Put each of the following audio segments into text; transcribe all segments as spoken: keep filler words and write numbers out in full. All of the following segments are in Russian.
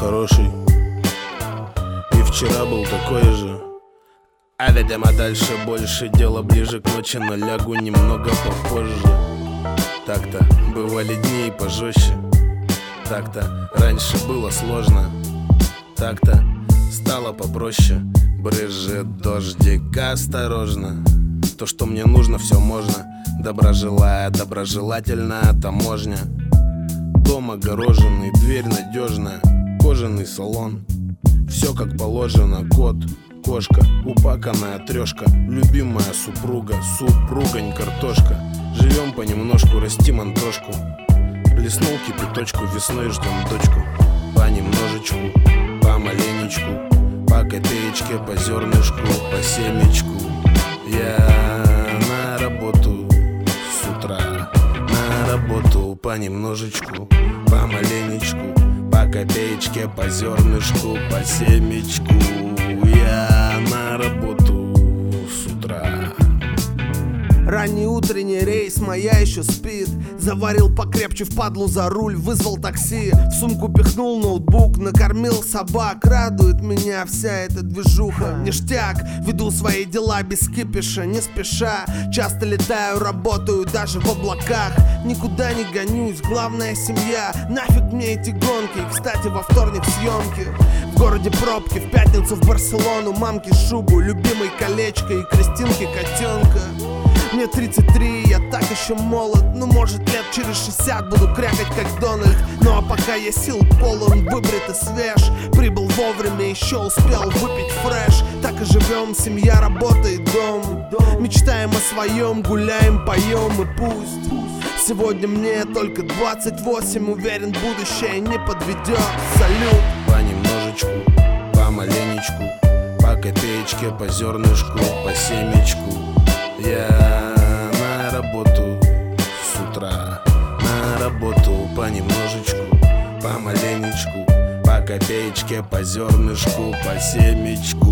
хороший, и вчера был такой же. А видимо дальше больше, дело ближе к ночи, но лягу немного попозже. Так-то бывали дни и пожестче, так-то раньше было сложно, так-то стало попроще. Брызжет дождик, осторожно. То, что мне нужно, все можно. Доброжелая, доброжелательная таможня. Дом огороженный, дверь надежная, кожаный салон. Все как положено, кот, кошка, упаканная трешка, любимая супруга, супругань, картошка. Живем понемножку, растим антошку. Плеснул кипяточку, весной ждем дочку. Понемножечку, помаленечку, по копеечке, по зернышку, по семечку. Я на работу с утра, на работу понемножечку, помаленечку, по копеечке, по зернышку, по семечку. Я на работу с утра. Ранний утренний рейс, моя еще спит. Заварил покрепче впадлу за руль, вызвал такси. В сумку пихнул ноутбук, накормил собак. Радует меня вся эта движуха. Ништяк, веду свои дела без кипиша, не спеша. Часто летаю, работаю даже в облаках. Никуда не гонюсь, главная семья. Нафиг мне эти гонки, кстати, во вторник съемки. В городе пробки, в пятницу в Барселону. Мамке шубу, любимой колечко и Кристинке котенка. Мне тридцать три, я так еще молод. Ну может лет через шестьдесят буду крякать как Дональд. Ну а пока я сил полон, выбрит и свеж. Прибыл вовремя, еще успел выпить фреш. Так и живем, семья, работа и дом. Мечтаем о своем, гуляем, поем и пусть. Сегодня мне только двадцать восемь, уверен, будущее не подведет. Салют. Понемножечку, помаленечку, по копеечке, по зернышку, по семечку. Я на работу с утра, на работу понемножечку, помаленечку, по копеечке, по зернышку, по семечку.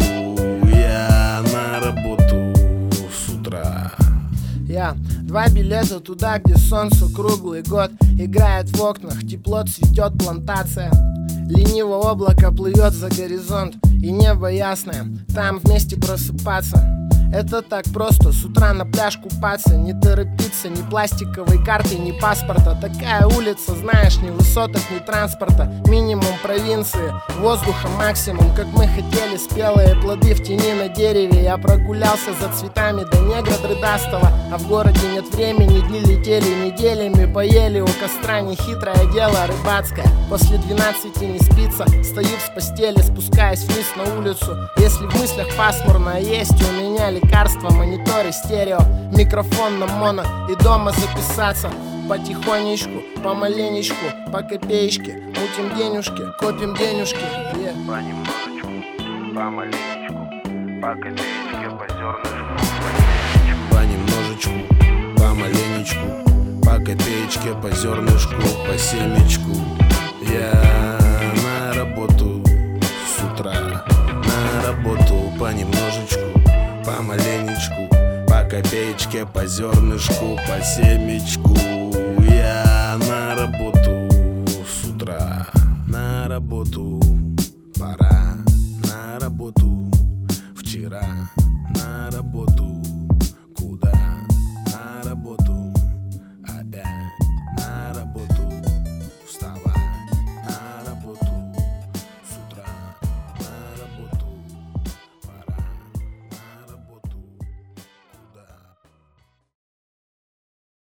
Я на работу с утра. Я два билета туда, где солнце круглый год играет в окнах, тепло цветет плантация. Лениво облако плывет за горизонт, и небо ясное, там вместе просыпаться. Это так просто, с утра на пляж купаться. Не торопиться, ни пластиковой карты, ни паспорта. Такая улица, знаешь, ни высоток, ни транспорта. Минимум провинции, воздуха максимум. Как мы хотели, спелые плоды в тени на дереве. Я прогулялся за цветами до негра дрыдастого. А в городе нет времени, дни летели неделями. Поели у костра, нехитрое дело рыбацкое. После двенадцати не спится, стою с постели, спускаясь вниз на улицу. Если в мыслях пасмурно, есть у меня лекарства, мониторы, стерео, микрофон на моно и дома записаться. Потихонечку, помаленечку, по копеечке, мутим денежки, копим денежки. Yeah. Понемножечку, помаленечку, по копеечке, по зернышку, по семечку. Понемножечку, помаленечку, по копеечке, по зернышку, по семечку. Я на работу с утра, на работу понемножечку, помаленечку, по копеечке, по зернышку, по семечку. Я на работу с утра, на работу.